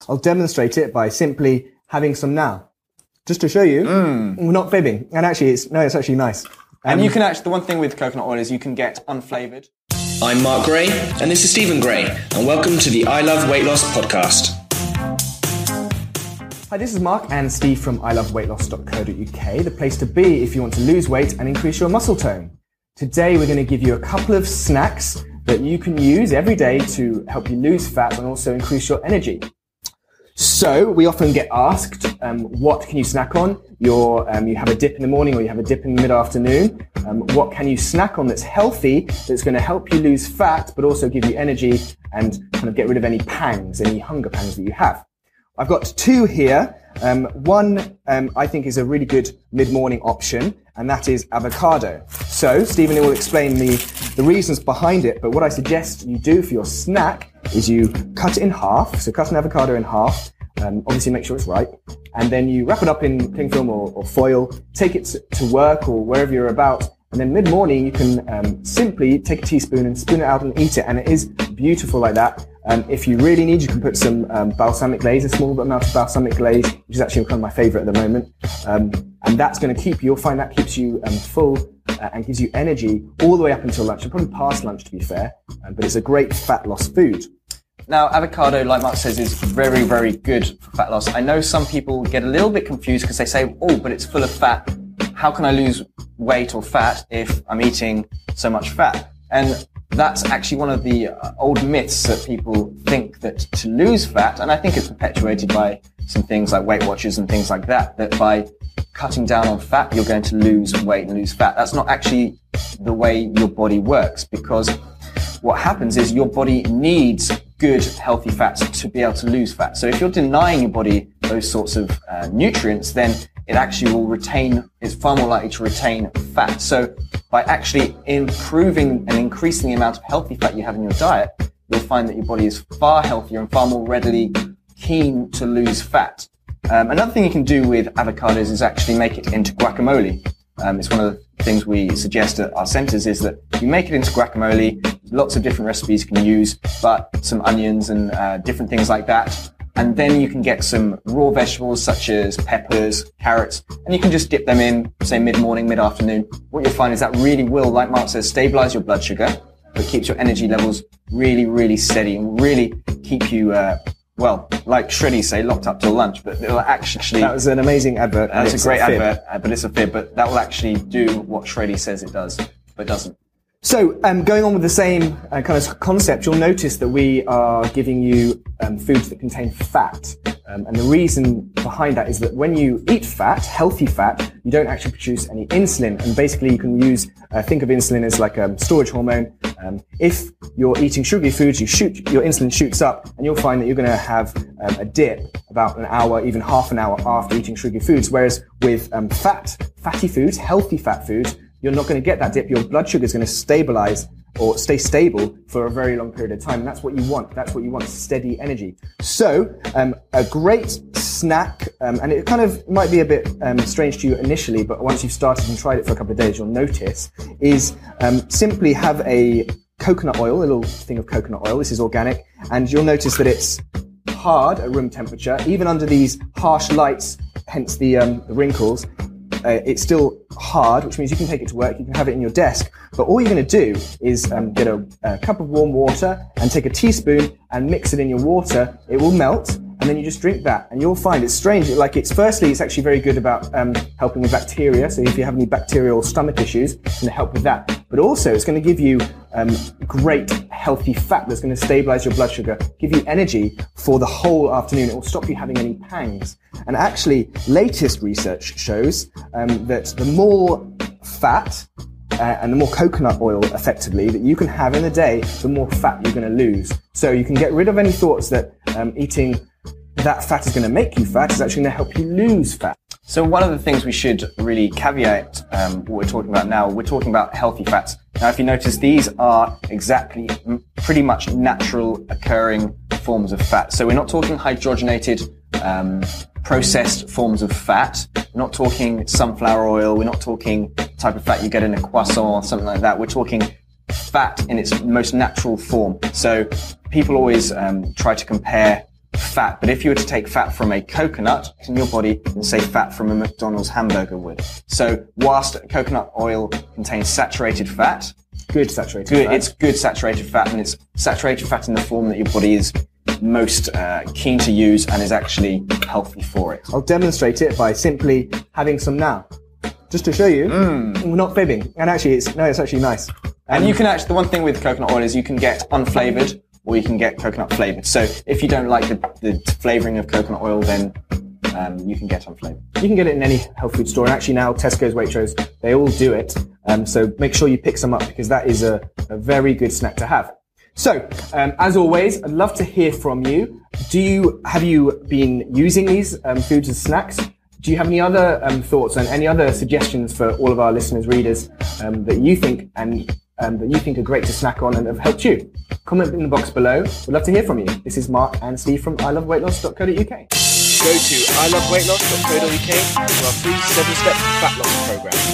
I'll demonstrate it by simply having some now. Just to show you, we're not fibbing. And actually, it's actually nice. And you can actually, the one thing with coconut oil is you can get unflavoured. I'm Mark Gray, and this is Stephen Gray, and welcome to the I Love Weight Loss podcast. Hi, this is Mark and Steve from iloveweightloss.co.uk, the place to be if you want to lose weight and increase your muscle tone. Today, we're going to give you a couple of snacks that you can use every day to help you lose fat and also increase your energy. So we often get asked, what can you snack on? You have a dip in the morning or you have a dip in the mid-afternoon. What can you snack on that's healthy, that's going to help you lose fat, but also give you energy and kind of get rid of any pangs, any hunger pangs that you have? I've got two here. One, I think is a really good mid-morning option, and that is avocado. So Stephen will explain the reasons behind it, but what I suggest you do for your snack is you cut it in half. So cut an avocado in half, obviously make sure it's ripe, and then you wrap it up in cling film or foil, take it to work or wherever you're about, and then mid-morning you can simply take a teaspoon and spoon it out and eat it, and it is beautiful like that. If you really need, you can put some balsamic glaze, a small amount of balsamic glaze, which is actually kind of my favorite at the moment. And that's going to you'll find that keeps you full and gives you energy all the way up until lunch, and probably past lunch to be fair, but it's a great fat loss food. Now, avocado, like Mark says, is very, very good for fat loss. I know some people get a little bit confused because they say, oh, but it's full of fat. How can I lose weight or fat if I'm eating so much fat? And that's actually one of the old myths that people think that to lose fat, and I think it's perpetuated by some things like Weight Watchers and things like that by cutting down on fat, you're going to lose weight and lose fat. That's not actually the way your body works, because what happens is your body needs good, healthy fats to be able to lose fat. So if you're denying your body those sorts of nutrients, then it actually is far more likely to retain fat. So by actually improving and increasing the amount of healthy fat you have in your diet, you'll find that your body is far healthier and far more readily keen to lose fat. Another thing you can do with avocados is actually make it into guacamole. It's one of the things we suggest at our centers is that you make it into guacamole. Lots of different recipes you can use, but some onions and different things like that. And then you can get some raw vegetables such as peppers, carrots, and you can just dip them in, say mid-morning, mid-afternoon. What you'll find is that really will, like Mark says, stabilize your blood sugar, but keeps your energy levels really, really steady and really keep you, like Shreddy say, locked up till lunch, but it'll actually... That was an amazing advert. That's a great advert, but it's a fib, but that will actually do what Shreddy says it does, but doesn't. So, going on with the same kind of concept, you'll notice that we are giving you foods that contain fat. And the reason behind that is that when you eat fat, healthy fat, you don't actually produce any insulin. And basically you can think of insulin as like a storage hormone. If you're eating sugary foods, your insulin shoots up, and you'll find that you're going to have a dip about an hour, even half an hour after eating sugary foods. Whereas with fatty foods, healthy fat foods, you're not going to get that dip. Your blood sugar is going to stabilize or stay stable for a very long period of time. And that's what you want. That's what you want, steady energy. So, a great snack, and it kind of might be a bit strange to you initially, but once you've started and tried it for a couple of days, you'll notice, is simply have a coconut oil, a little thing of coconut oil. This is organic. And you'll notice that it's hard at room temperature, even under these harsh lights, hence the wrinkles. It's still hard, which means you can take it to work, you can have it in your desk, but all you're going to do is get a cup of warm water and take a teaspoon and mix it in your water. It will melt, and then you just drink that, and you'll find it's strange. Firstly, it's actually very good about helping with bacteria, so if you have any bacterial stomach issues, it's going to help with that. But also, it's going to give you great healthy fat that's going to stabilize your blood sugar, give you energy for the whole afternoon. It will stop you having any pangs. And actually, latest research shows that the more fat and the more coconut oil, effectively, that you can have in a day, the more fat you're going to lose. So you can get rid of any thoughts that eating that fat is going to make you fat. It's actually going to help you lose fat. So one of the things we should really caveat what we're talking about now, we're talking about healthy fats. Now, if you notice, these are exactly pretty much natural occurring forms of fat. So we're not talking hydrogenated, processed forms of fat. We're not talking sunflower oil. We're not talking type of fat you get in a croissant or something like that. We're talking fat in its most natural form. So people always try to compare fat. But if you were to take fat from a coconut in your body, then say fat from a McDonald's hamburger would. So whilst coconut oil contains saturated fat, Good saturated fat. it's good saturated fat, and it's saturated fat in the form that your body is most keen to use and is actually healthy for it. I'll demonstrate it by simply having some now. Just to show you, we're not fibbing. And actually, it's actually nice. And you can actually, the one thing with coconut oil is you can get unflavored or you can get coconut flavored. So if you don't like the flavoring of coconut oil, then you can get unflavored. You can get it in any health food store. And actually now, Tesco's, Waitrose, they all do it. So make sure you pick some up because that is a very good snack to have. So, as always, I'd love to hear from you. Have you been using these foods as snacks? Do you have any other thoughts and any other suggestions for all of our listeners, readers, that you think are great to snack on and have helped you? Comment in the box below. We'd love to hear from you. This is Mark and Steve from iloveweightloss.co.uk. Go to iloveweightloss.co.uk for our free 7-step fat loss program.